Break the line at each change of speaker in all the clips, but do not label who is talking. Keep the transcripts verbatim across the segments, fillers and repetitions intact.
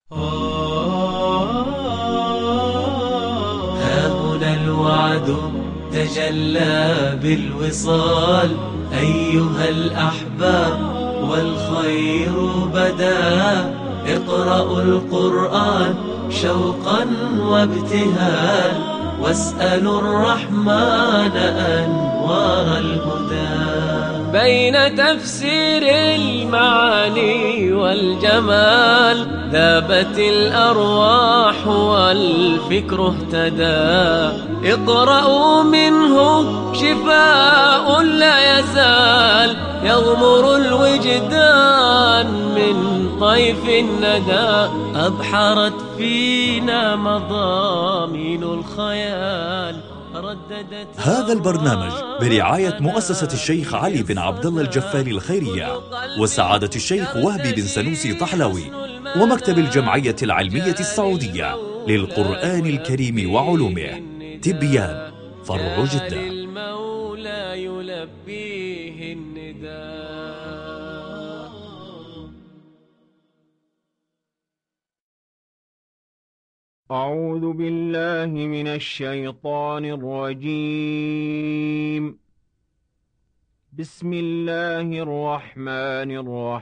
ها هنا الوعد تجلى بالوصال أيها الأحباب والخير بدا. اقرأوا القرآن شوقا وابتهال واسألوا الرحمن أنوار الهدى. بين تفسير المعاني والجمال ذابت الأرواح والفكر اهتدى. اقرأوا منه شفاء لا يزال يغمر الوجدان من طيف الندى. أبحرت فينا مضامين الخيال رددت.
هذا البرنامج برعاية مؤسسة الشيخ علي بن عبد الله الجفاري الخيرية وسعادة الشيخ وهبي بن سنوسي طحلوي ومكتب الجمعية العلمية السعودية للقرآن الكريم وعلومه. تبيان فرع جدة.
أعوذ بالله من الشيطان الرجيم. بسم الله الرحمن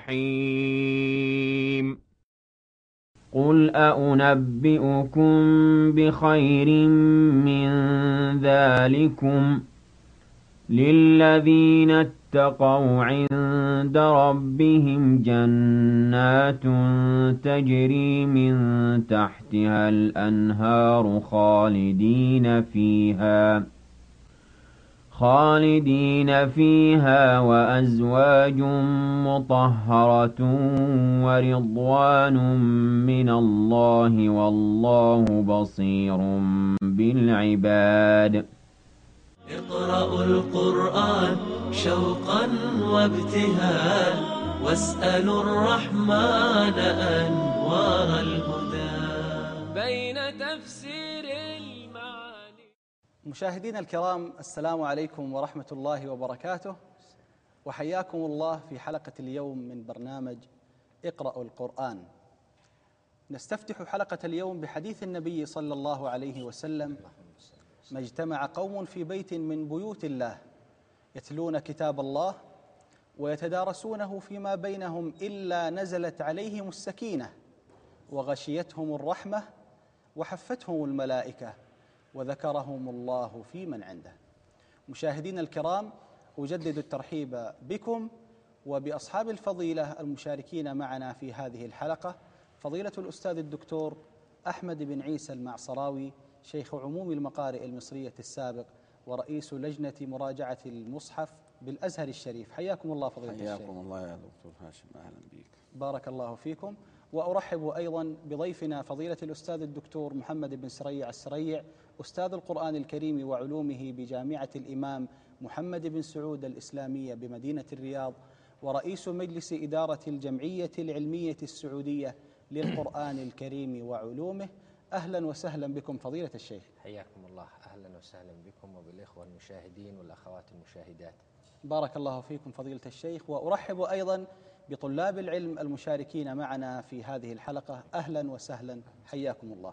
الرحيم. قل أنبئكم بخير من ذلكم للذين اتقوا عند ربهم جنات تجري من تحتها الأنهار خالدين فيها خالدين فيها وأزواج مطهرة ورضوان من الله والله بصير بالعباد.
اقرأوا القرآن شوقا وابتهال واسألوا الرحمن أنوار الهدى. بين تفسير المعاني.
مشاهدينا الكرام، السلام عليكم ورحمة الله وبركاته، وحياكم الله في حلقة اليوم من برنامج اقرأوا القرآن. نستفتح حلقة اليوم بحديث النبي صلى الله عليه وسلم: ما اجتمع قوم في بيت من بيوت الله يتلون كتاب الله ويتدارسونه فيما بينهم إلا نزلت عليهم السكينة وغشيتهم الرحمة وحفتهم الملائكة وذكرهم الله في من عنده. مشاهدينا الكرام، أجدد الترحيب بكم وبأصحاب الفضيلة المشاركين معنا في هذه الحلقة: فضيلة الأستاذ الدكتور أحمد بن عيسى المعصراوي، شيخ عموم المقارئ المصرية السابق ورئيس لجنة مراجعة المصحف بالأزهر الشريف. حياكم الله فضيلة الشيخ.
حياكم الله يا دكتور هاشم، أهلا بك.
بارك الله فيكم. وأرحب أيضا بضيفنا فضيلة الأستاذ الدكتور محمد بن سريع السريع، أستاذ القرآن الكريم وعلومه بجامعة الإمام محمد بن سعود الإسلامية بمدينة الرياض، ورئيس مجلس إدارة الجمعية العلمية السعودية للقرآن الكريم وعلومه. أهلا وسهلا بكم فضيلة الشيخ.
حياكم الله، أهلا وسهلا بكم وبالإخوة المشاهدين والأخوات المشاهدات.
بارك الله فيكم فضيلة الشيخ. وأرحب أيضا بطلاب العلم المشاركين معنا في هذه الحلقة. أهلا وسهلا، حياكم الله.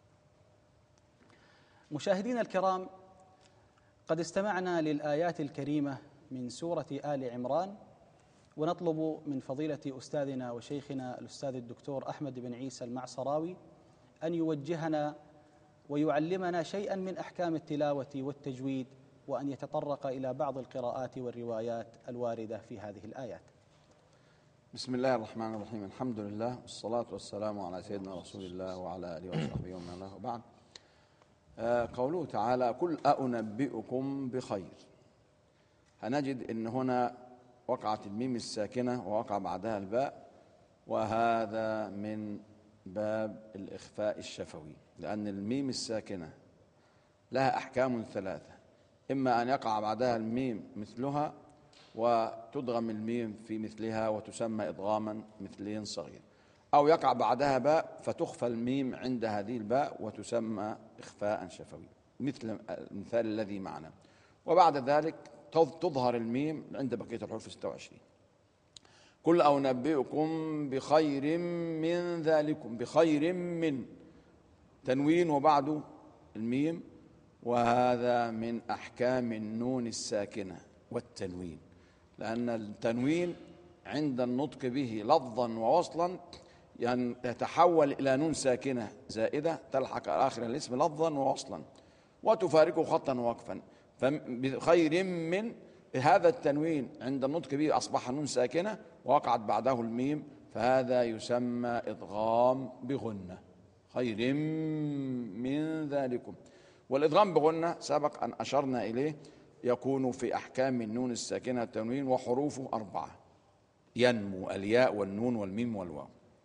مشاهدينا الكرام، قد استمعنا للآيات الكريمة من سورة آل عمران، ونطلب من فضيلة أستاذنا وشيخنا الأستاذ الدكتور أحمد بن عيسى المعصراوي أن يوجهنا ويعلمنا شيئا من أحكام التلاوة والتجويد، وأن يتطرق إلى بعض القراءات والروايات الواردة في هذه الآيات.
بسم الله الرحمن الرحيم. الحمد لله والصلاة والسلام على سيدنا رسول الله وعلى آله وصحبه ومن والاه، وبعد. آه قوله تعالى: قل أنبئكم بخير. هنجد أن هنا وقعت الميم الساكنة ووقع بعدها الباء، وهذا من باب الإخفاء الشفوي، لأن الميم الساكنة لها أحكام ثلاثة: إما أن يقع بعدها الميم مثلها وتدغم الميم في مثلها وتسمى إدغاما مثلي صغير، أو يقع بعدها باء فتخفى الميم عند هذه الباء وتسمى إخفاء شفوي، مثل المثال الذي معنا. وبعد ذلك تظهر الميم عند بقية الحروف ستة وعشرين. قل أنبئكم بخير من ذلكم، بخير من تنوين وبعده الميم، وهذا من أحكام النون الساكنة والتنوين، لأن التنوين عند النطق به لفظا ووصلا يتحول إلى نون ساكنة زائدة تلحق آخر الاسم لفظا ووصلا وتفارقه خطا ووقفا. فبخير من هذا التنوين عند النطق به أصبح نون ساكنة ووقعت بعده الميم، فهذا يسمى إدغام بغنة، خير من ذلكم. والإدغام بغنة سبق أن أشرنا إليه يكون في أحكام النون الساكنة التنوين، وحروفه أربعة: ينمو، الياء والنون والميم والواو.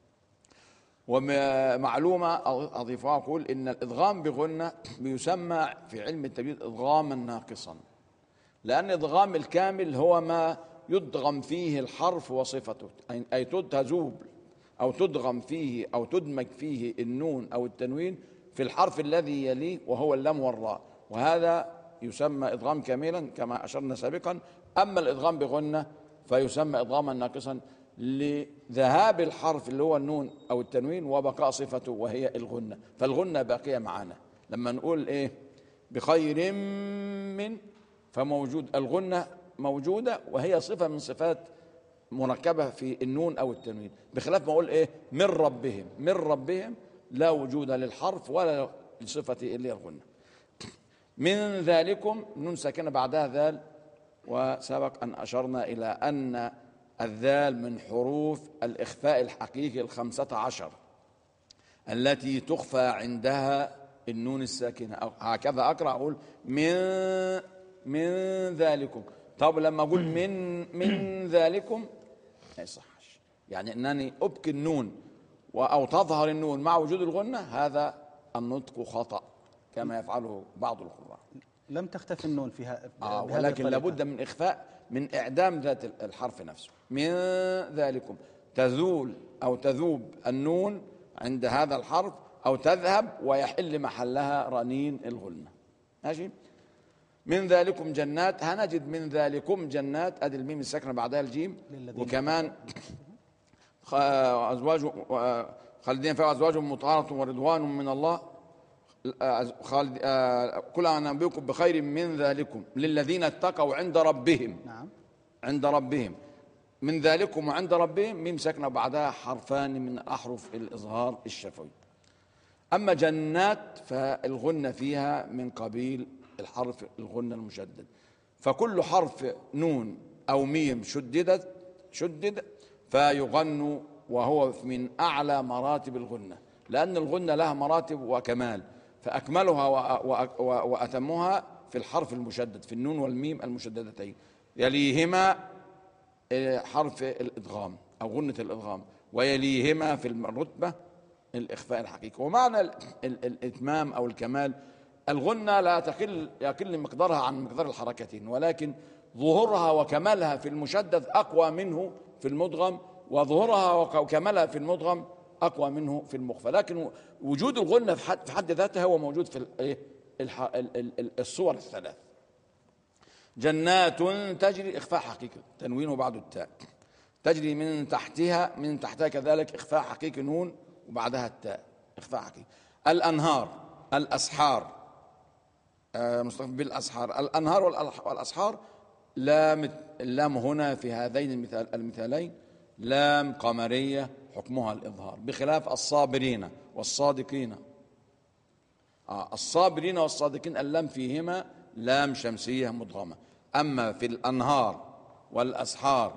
ومعلومة أضيفها أقول إن الإدغام بغنة بيسمى في علم التجويد إدغاما ناقصا، لأن إدغام الكامل هو ما يدغم فيه الحرف وصفته، أي تذوب أو تدغم فيه أو تدمج فيه النون أو التنوين في الحرف الذي يليه وهو اللام والراء، وهذا يسمى إدغام كاملا كما أشرنا سابقا. أما الإدغام بغنة فيسمى إدغاما ناقصا لذهاب الحرف اللي هو النون أو التنوين وبقاء صفته وهي الغنة، فالغنة باقية معنا. لما نقول إيه بخير من، فموجود الغنة موجودة وهي صفة من صفات مركبة في النون أو التنوين، بخلاف ما أقول إيه من ربهم، من ربهم لا وجود للحرف ولا لصفة اللي هي الغنة. من ذلكم نون ساكنة بعدها ذال، وسبق أن أشرنا إلى أن الذال من حروف الإخفاء الحقيقي الخمسة عشر التي تخفى عندها النون الساكنة، أو هكذا أقرأ أقول من من ذلكم. طب لما أقول من من ذلكم ما يصحش، يعني أنني أبكي النون أو تظهر النون مع وجود الغنة، هذا النطق خطأ كما يفعله بعض القراء.
لم تختفي النون فيها
آه ولكن لابد من إخفاء، من إعدام ذات الحرف نفسه. من ذلكم تزول أو تذوب النون عند هذا الحرف أو تذهب ويحل محلها رنين الغنة. ماشي. من ذلكم جنات، هنجد من ذلكم جنات أدي الميم الساكنة بعدها الجيم، وكمان أزواج خالدين فيها أزواج مطهرة ورضوان من الله. خالد كل أنبئكم بخير من ذلكم للذين اتقوا عند ربهم.
نعم.
عند ربهم من ذلكم وعند ربهم ميم ساكنة بعدها حرفان من أحرف الإظهار الشفوي. أما جنات فالغنة فيها من قبيل الحرف الغنة المشدد، فكل حرف نون أو ميم شددت شدد فيغن، وهو من أعلى مراتب الغنة، لأن الغنة لها مراتب وكمال، فأكملها وأتمها في الحرف المشدد في النون والميم المشددتين، يليهما حرف الإدغام أو غنة الإدغام، ويليهما في الرتبة الإخفاء الحقيقي. ومعنى الإتمام أو الكمال الغنة لا تقل يقل مقدارها عن مقدار الحركتين، ولكن ظهورها وكمالها في المشدد أقوى منه في المدغم، وظهورها وكمالها في المدغم أقوى منه في المخفى. لكن وجود الغنة في حد ذاتها هو موجود في الصور الثلاث. جنات تجري إخفاء حقيقي تنوين بعد التاء، تجري من تحتها من تحتها كذلك إخفاء حقيقي نون وبعدها التاء إخفاء حقيقي. الأنهار الأسحار مستخدم بالأسحار، الأنهار والأسحار لام اللام هنا في هذين المثال المثالين لام قمرية حكمها الإظهار، بخلاف الصابرين والصادقين. آه الصابرين والصادقين اللام فيهما لام شمسية مدغمة. أما في الأنهار والأسحار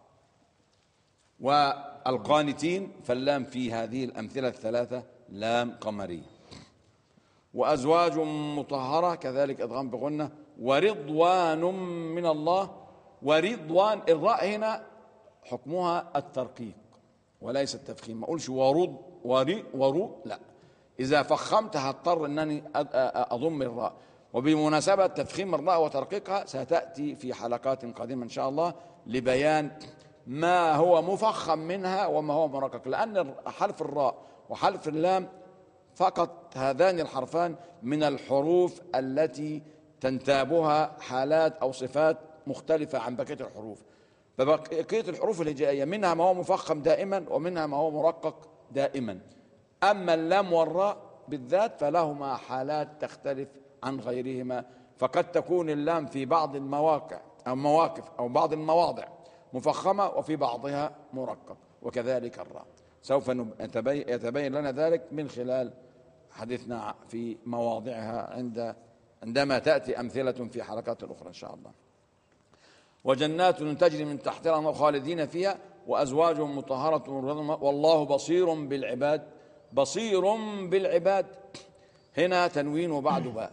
والقانتين فاللام في هذه الأمثلة الثلاثة لام قمرية. وأزواج مطهرة كذلك إدغام بغنة. ورضوان من الله، ورضوان الراء هنا حكمها الترقيق وليس التفخيم، ما أقولش ورض وري ورو، لا، إذا فخمت هضطر أنني أضم الراء. وبمناسبة تفخيم الراء وترقيقها ستأتي في حلقات قادمة إن شاء الله لبيان ما هو مفخم منها وما هو مرقق، لأن حرف الراء وحرف اللام فقط هذان الحرفان من الحروف التي تنتابها حالات أو صفات مختلفة عن بقية الحروف، فبقية الحروف الهجائية منها ما هو مفخم دائما ومنها ما هو مرقق دائما. أما اللام والراء بالذات فلهما حالات تختلف عن غيرهما، فقد تكون اللام في بعض المواقع أو مواقف أو بعض المواضع مفخمة وفي بعضها مرقق، وكذلك الراء. سوف يتبين لنا ذلك من خلال حديثنا في مواضعها عند عندما تأتي أمثلة في حلقات أخرى إن شاء الله. وجنات تجري من تحتها الأنهار خالدين فيها وأزواج مطهرة والله بصير بالعباد. بصير بالعباد هنا تنوين وبعد باء،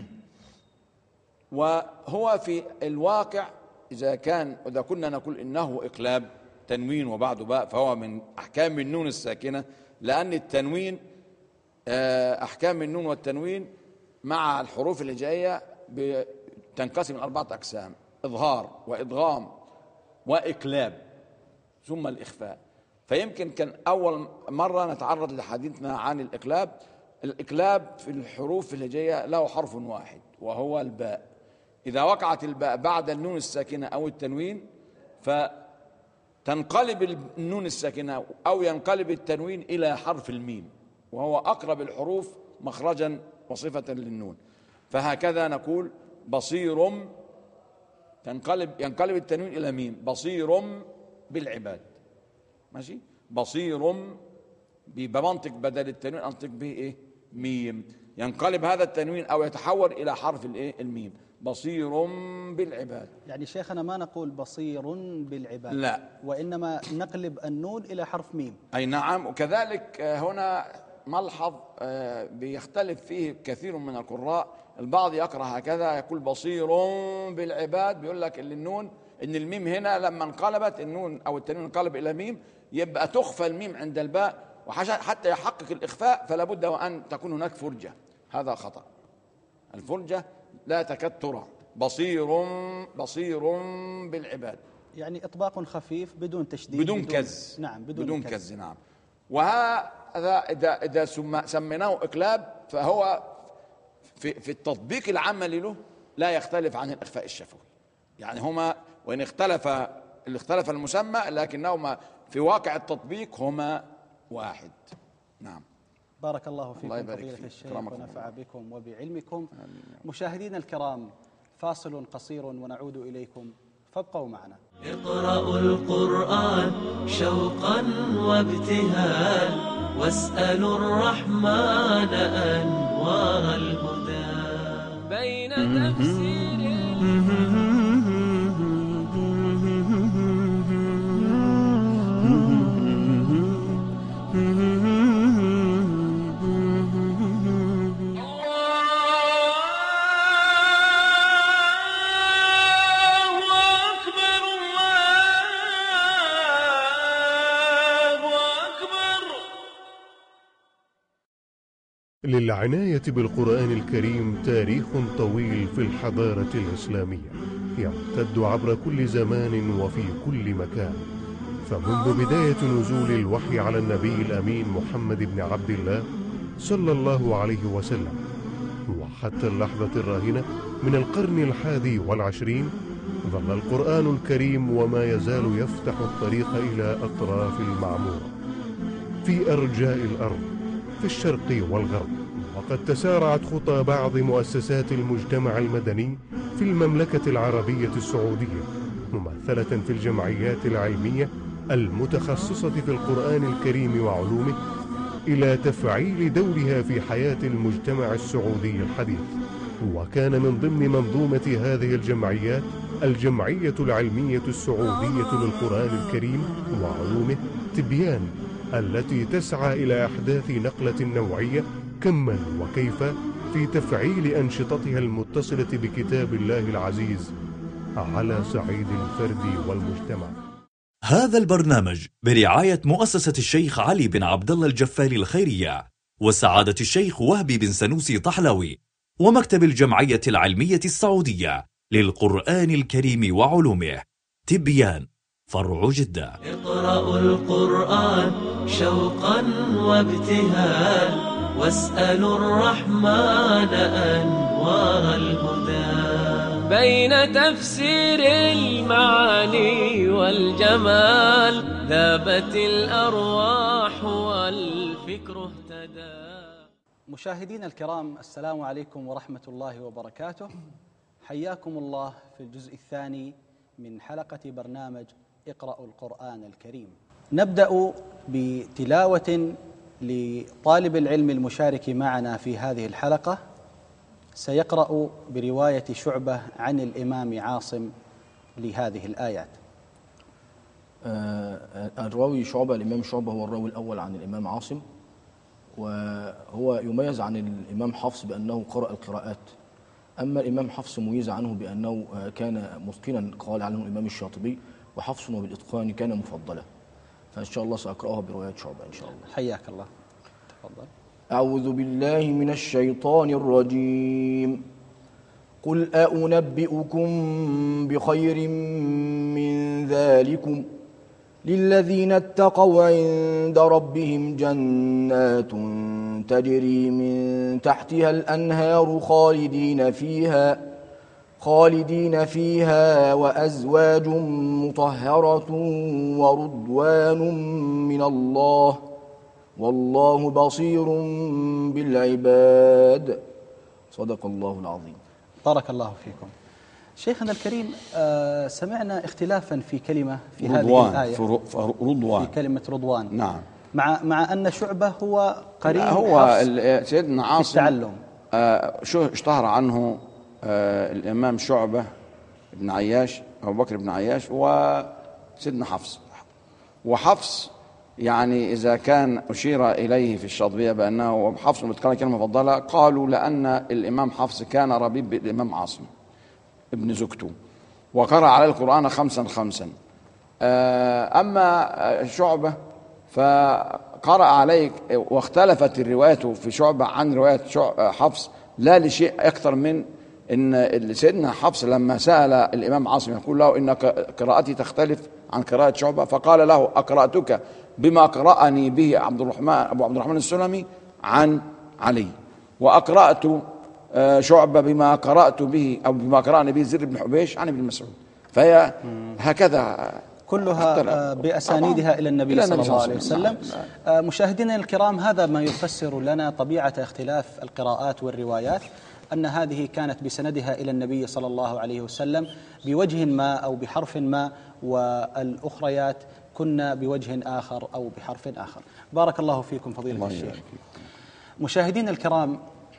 وهو في الواقع إذا كان إذا كنا نقول إنه إقلاب تنوين وبعد باء فهو من أحكام النون الساكنة، لأن التنوين أحكام النون والتنوين مع الحروف الهجائية تنقسم إلى أربعة أقسام: إظهار وإدغام وإقلاب ثم الإخفاء. فيمكن كان أول مرة نتعرض لحديثنا عن الإقلاب. الإقلاب في الحروف الهجائية له حرف واحد وهو الباء. إذا وقعت الباء بعد النون الساكنة أو التنوين فتنقلب النون الساكنة أو ينقلب التنوين إلى حرف الميم، وهو أقرب الحروف مخرجا وصفة للنون. فهكذا نقول بصير تنقلب ينقلب التنوين إلى ميم، بصير بالعباد. ماشي، بصير بمنطق بدل التنوين أنطق به إيه؟ ميم. ينقلب هذا التنوين أو يتحول إلى حرف الإيه؟ الميم. بصير بالعباد.
يعني شيخنا ما نقول بصير بالعباد،
لا،
وإنما نقلب النون إلى حرف ميم.
أي نعم. وكذلك هنا ملحظ بيختلف فيه كثير من القراء. البعض يقرأ هكذا يقول بصير بالعباد، بيقول لك اللي النون إن الميم هنا لما انقلبت النون أو التنوين انقلب إلى ميم يبقى تخفى الميم عند الباء، وحتى يحقق الإخفاء فلا بد وأن تكون هناك فرجة. هذا خطأ، الفرجة لا تكاد ترى. بصير بصير بالعباد
يعني إطباق خفيف بدون تشديد
بدون كز.
نعم، بدون,
بدون
كز.
كز. نعم. وهذا إذا إذا سميناه إقلاب فهو في في التطبيق العملي له لا يختلف عن الإخفاء الشفوي. يعني هما وإن اختلف اللي اختلف المسمى لكنهما في واقع التطبيق هما واحد. نعم.
بارك الله فيكم
الله
فضيلة الشيخ ونفع بكم وبعلمكم.
آمين.
مشاهدينا الكرام، فاصل قصير ونعود إليكم، فابقوا معنا.
اقرأوا القرآن شوقا وابتهال واسألوا الرحمن أنوار الهدى بين تفسير
للعناية بالقرآن الكريم تاريخ طويل في الحضارة الإسلامية يمتد عبر كل زمان وفي كل مكان. فمنذ بداية نزول الوحي على النبي الأمين محمد بن عبد الله صلى الله عليه وسلم وحتى اللحظة الراهنة من القرن الحادي والعشرين ظل القرآن الكريم وما يزال يفتح الطريق إلى أطراف المعمورة في أرجاء الأرض في الشرق والغرب. وقد تسارعت خطى بعض مؤسسات المجتمع المدني في المملكة العربية السعودية ممثلة في الجمعيات العلمية المتخصصة في القرآن الكريم وعلومه إلى تفعيل دورها في حياة المجتمع السعودي الحديث. وكان من ضمن منظومة هذه الجمعيات الجمعية العلمية السعودية للقرآن الكريم وعلومه تبيان، التي تسعى إلى إحداث نقلة نوعية كما وكيف في تفعيل أنشطتها المتصلة بكتاب الله العزيز على صعيد الفرد والمجتمع.
هذا البرنامج برعاية مؤسسة الشيخ علي بن عبد الله الجفالي الخيرية وسعادة الشيخ وهبي بن سنوسي طحلاوي ومكتب الجمعية العلمية السعودية للقرآن الكريم وعلومه تبيان، فرع جدة.
اقرأوا القرآن شوقا وابتهال واسألوا الرحمن أنوار الهدى بين تفسير المعاني والجمال ذابت الأرواح والفكر اهتدى.
مشاهدينا الكرام، السلام عليكم ورحمة الله وبركاته. حياكم الله في الجزء الثاني من حلقة برنامج اقرأوا القرآن الكريم. نبدأ بتلاوة لطالب العلم المشارك معنا في هذه الحلقة، سيقرأ برواية شعبة عن الإمام عاصم لهذه الآيات.
الراوي شعبة، الإمام شعبة هو الراوي الأول عن الإمام عاصم، وهو يميز عن الإمام حفص بأنه قرأ القراءات. أما الإمام حفص مميز عنه بأنه كان متقنا، قال عنه الإمام الشاطبي: وحفص وبالإتقان كان مفضلا. فإن شاء الله سأقرأها برواية شعبة إن شاء الله.
حياك الله، تفضل.
أعوذ بالله من الشيطان الرجيم. قل أنبئكم بخير من ذلكم للذين اتقوا عند ربهم جنات تجري من تحتها الأنهار خالدين فيها خالدين فيها وأزواج مطهرة ورضوان من الله والله بصير بالعباد. صدق الله العظيم.
بارك الله فيكم. شيخنا الكريم، آه سمعنا اختلافا في كلمة في
رضوان
هذه الآية،
في رضوان،
في كلمة رضوان.
نعم.
مع مع أن شعبة هو قريب
هو سيدنا عاصم
في التعلم.
آه شو اشتهر عنه آه الإمام شعبة بن عياش، أبو بكر بن عياش، وسيدنا حفص. وحفص يعني إذا كان أشير إليه في الشاطبية بأنه حفص متقن كلمة مفضلة، قالوا لأن الإمام حفص كان ربيب بالإمام عاصم ابن زكتو، وقرأ على القرآن خمسا خمسا. أما شعبة فقرأ عليه، واختلفت الروايات في شعبة عن رواية حفص لا لشيء أكثر من إن سيدنا حفص لما سأل الإمام عاصم يقول له إن قراءتي تختلف عن قراءة شعبة، فقال له: أقرأتك بما قرأني به عبد الرحمن أبو عبد الرحمن السلمي عن علي، وأقرأت شعبة بما قرأت به أو بما قرأني به زر بن حبيش عن ابن مسعود. فهي هكذا
كلها بأسانيدها إلى النبي صلى الله عليه وسلم. مشاهدينا الكرام، هذا ما يفسر لنا طبيعة اختلاف القراءات والروايات، أن هذه كانت بسندها إلى النبي صلى الله عليه وسلم بوجه ما أو بحرف ما، والأخريات كنا بوجه آخر أو بحرف آخر. بارك الله فيكم فضيلة الشيخ. مشاهدينا الكرام،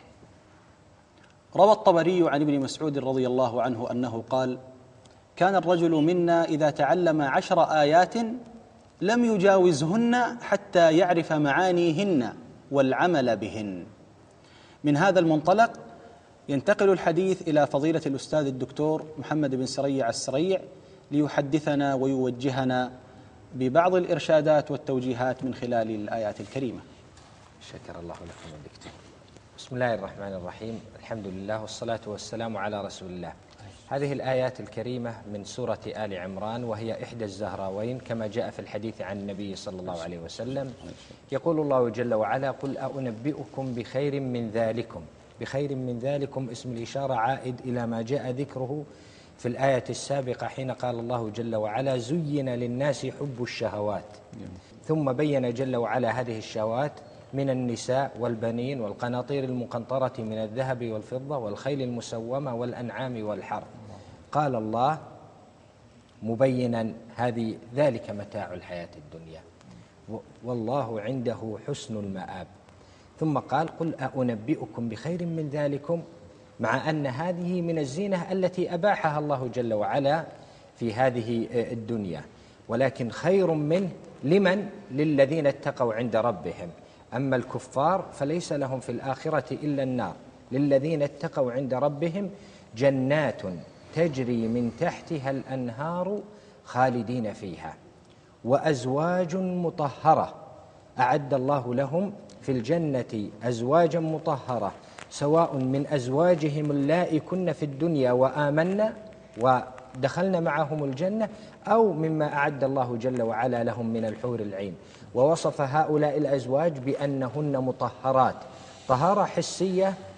روى الطبري عن ابن مسعود رضي الله عنه أنه قال: كان الرجل منا إذا تعلم عشر آيات لم يجاوزهن حتى يعرف معانيهن والعمل بهن. من هذا المنطلق ينتقل الحديث إلى فضيلة الأستاذ الدكتور محمد بن سريع السريع ليحدثنا ويوجهنا ببعض الإرشادات والتوجيهات من خلال الآيات الكريمة.
شكر الله لكم الدكتور. بسم الله الرحمن الرحيم، الحمد لله والصلاة والسلام على رسول الله. هذه الآيات الكريمة من سورة آل عمران، وهي إحدى الزهراوين كما جاء في الحديث عن النبي صلى الله عليه وسلم. يقول الله جل وعلا: قل أنبئكم بخير من ذلكم. بخير من ذلكم اسم الإشارة عائد إلى ما جاء ذكره في الآية السابقة، حين قال الله جل وعلا: زين للناس حب الشهوات. ثم بين جل وعلا هذه الشهوات من النساء والبنين والقناطير المقنطرة من الذهب والفضة والخيل المسومة والأنعام والحرث. قال الله مبينا هذه ذلك متاع الحياة الدنيا والله عنده حسن المآب. ثم قال: قل أنبئكم بخير من ذلكم، مع أن هذه من الزينة التي أباحها الله جل وعلا في هذه الدنيا، ولكن خير منه لمن؟ للذين اتقوا عند ربهم. أما الكفار فليس لهم في الآخرة إلا النار. للذين اتقوا عند ربهم جنات تجري من تحتها الأنهار خالدين فيها وأزواج مطهرة. أعد الله لهم في الجنة أزواجا مطهرة، سواء من أزواجهم اللائي كن في الدنيا وآمنا ودخلنا معهم الجنة، أو مما أعد الله جل وعلا لهم من الحور العين. ووصف هؤلاء الأزواج بأنهن مطهرات، طهارة حسية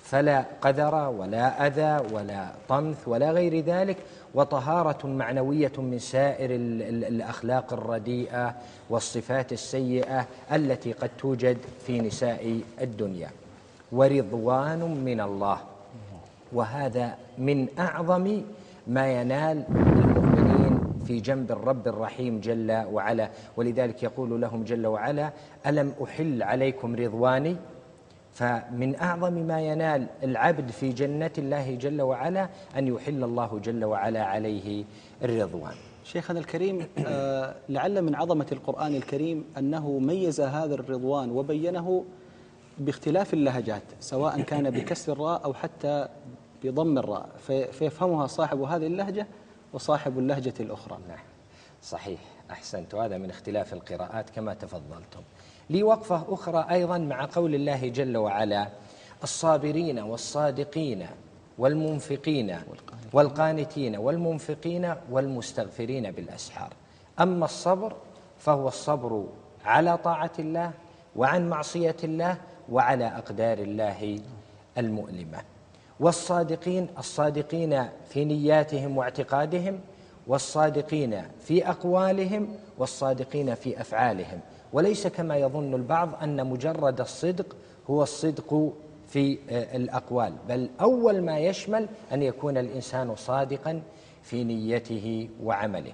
فلا قذر ولا أذى ولا طمث ولا غير ذلك، وطهارة معنوية من سائر الأخلاق الرديئة والصفات السيئة التي قد توجد في نساء الدنيا، ورضوان من الله. وهذا من أعظم ما ينال المؤمنين في جنب الرب الرحيم جل وعلا، ولذلك يقول لهم جل وعلا: ألم أحل عليكم رضواني؟ فمن أعظم ما ينال العبد في جنة الله جل وعلا أن يحل الله جل وعلا عليه الرضوان.
شيخنا الكريم، آه لعل من عظمة القرآن الكريم أنه ميز هذا الرضوان وبينه باختلاف اللهجات، سواء كان بكسر الراء أو حتى بضم الراء، فيفهمها صاحب هذه اللهجة وصاحب اللهجة الأخرى.
نعم صحيح، أحسنت، وهذا من اختلاف القراءات كما تفضلتم. لي وقفة أخرى أيضا مع قول الله جل وعلا: الصابرين والصادقين والمنفقين والقانتين والمنفقين والمستغفرين بالأسحار. أما الصبر فهو الصبر على طاعة الله وعن معصية الله وعلى أقدار الله المؤلمة. والصادقين، الصادقين في نياتهم واعتقادهم، والصادقين في أقوالهم، والصادقين في أفعالهم، وليس كما يظن البعض أن مجرد الصدق هو الصدق في الأقوال، بل أول ما يشمل أن يكون الإنسان صادقا في نيته وعمله.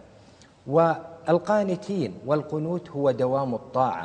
والقانتين، والقنوت هو دوام الطاعة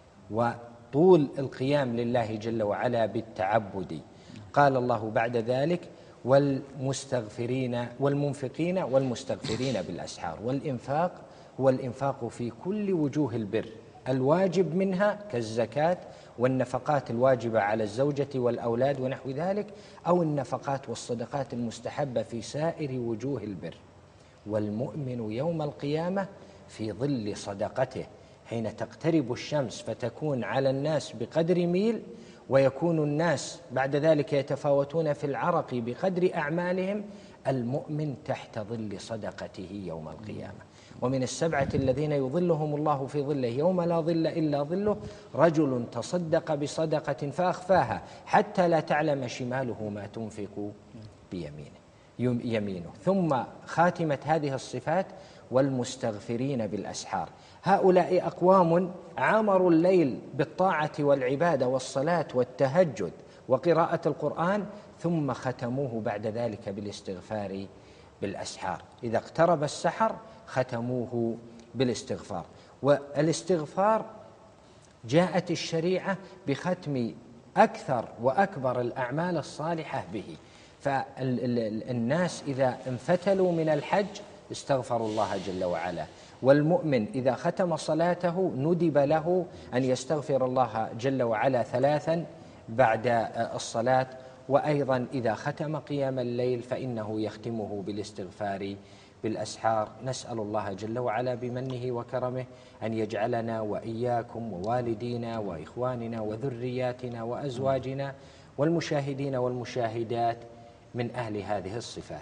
وطول القيام لله جل وعلا بالتعبد. قال الله بعد ذلك: والمستغفرين والمنفقين والمستغفرين بالأسحار. والإنفاق هو الإنفاق في كل وجوه البر، الواجب منها كالزكاة والنفقات الواجبة على الزوجة والأولاد ونحو ذلك، أو النفقات والصدقات المستحبة في سائر وجوه البر. والمؤمن يوم القيامة في ظل صدقته، حين تقترب الشمس فتكون على الناس بقدر ميل، ويكون الناس بعد ذلك يتفاوتون في العرق بقدر أعمالهم، المؤمن تحت ظل صدقته يوم القيامة. ومن السبعة الذين يظلهم الله في ظله يوم لا ظل إلا ظله: رجل تصدق بصدقة فأخفاها حتى لا تعلم شماله ما تنفق بيمينه يمينه. ثم خاتمة هذه الصفات: والمستغفرين بالأسحار. هؤلاء أقوام عمروا الليل بالطاعة والعبادة والصلاة والتهجد وقراءة القرآن، ثم ختموه بعد ذلك بالاستغفار بالأسحار. إذا اقترب السحر ختموه بالاستغفار. والاستغفار جاءت الشريعة بختم أكثر وأكبر الأعمال الصالحة به. فالناس إذا انفتلوا من الحج استغفروا الله جل وعلا، والمؤمن إذا ختم صلاته ندب له أن يستغفر الله جل وعلا ثلاثا بعد الصلاة. وأيضا إذا ختم قيام الليل فإنه يختمه بالاستغفار بالأسحار. نسأل الله جل وعلا بمنه وكرمه أن يجعلنا وإياكم ووالدينا وإخواننا وذرياتنا وأزواجنا والمشاهدين والمشاهدات من أهل هذه الصفات.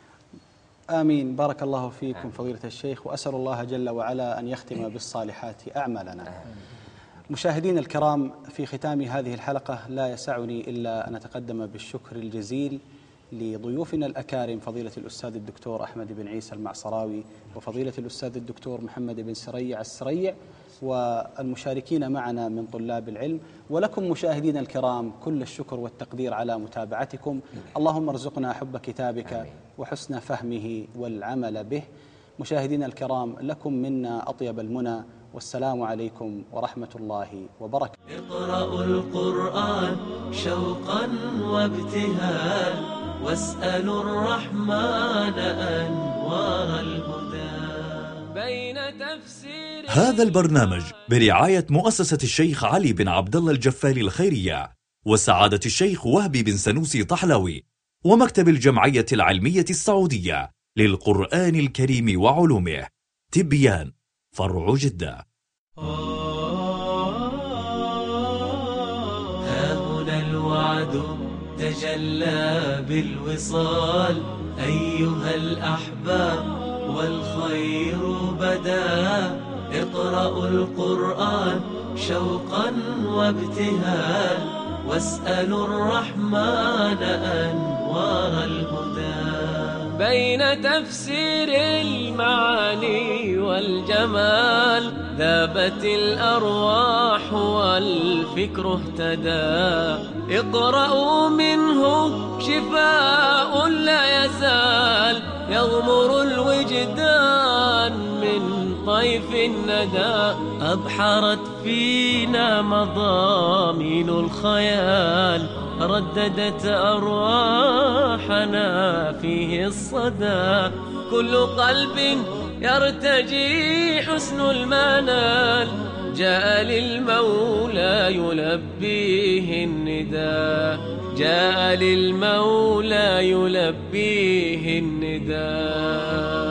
آمين. بارك الله فيكم فضيلة الشيخ، وأسأل الله جل وعلا أن يختم بالصالحات أعمالنا. مشاهدينا الكرام، في ختام هذه الحلقة لا يسعني إلا أن أتقدم بالشكر الجزيل لضيوفنا الأكارم، فضيلة الأستاذ الدكتور أحمد بن عيسى المعصراوي، وفضيلة الأستاذ الدكتور محمد بن سريع السريع، والمشاركين معنا من طلاب العلم، ولكم مشاهدينا الكرام كل الشكر والتقدير على متابعتكم. اللهم ارزقنا حب كتابك وحسن فهمه والعمل به. مشاهدينا الكرام، لكم منا أطيب المنى، والسلام عليكم ورحمة الله وبركاته.
اقرأوا القرآن شوقا وابتهال، واسألوا الرحمن أنوار الهدى بين تفسير.
هذا البرنامج برعاية مؤسسة الشيخ علي بن عبد الله الجفالي الخيرية، وسعادة الشيخ وهبي بن سنوسي طحلوي، ومكتب الجمعية العلمية السعودية للقرآن الكريم وعلومه، تبيان، فرع جدة.
ها هنا الوعد تجلى بالوصال، أيها الأحباب والخير بدا. اقرأوا القرآن شوقا وابتهال، واسألوا الرحمن أنوار الهدى. بين تفسير المعاني والجمال ذابت الأرواح والفكر اهتدى. اقرأوا منه شفاء لا يزال يغمر الوجدان من طيف الندى. أبحرت فينا مضامين الخيال رددت أرواحنا فيه الصدى. كل قلب يرتجي حسن المنال جاء للمولى يلبيه النداء. جاء للمولى يلبيه النداء.